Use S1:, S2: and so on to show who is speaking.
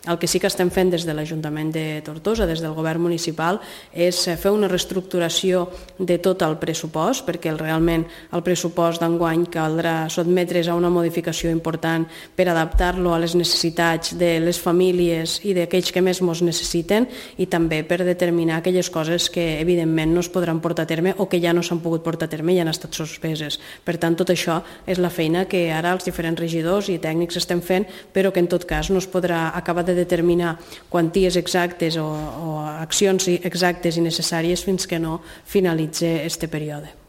S1: El que sí que estem fent des de l'Ajuntament de Tortosa, des del govern municipal, és fer una reestructuració de tot el pressupost, perquè realment el pressupost d'enguany caldrà sotmetre's a una modificació important per adaptar-lo a les necessitats de les famílies i d'aquells que més ens necessiten, i també per determinar aquelles coses que evidentment no es podran portar a terme o que ja no s'han pogut portar a terme i han estat suspeses. Per tant, tot això és la feina que ara els diferents regidors i tècnics estem fent, però que en tot cas no es podrà acabar de determinar quanties exactes o accions exactes i necessàries fins que no finalitzi este període.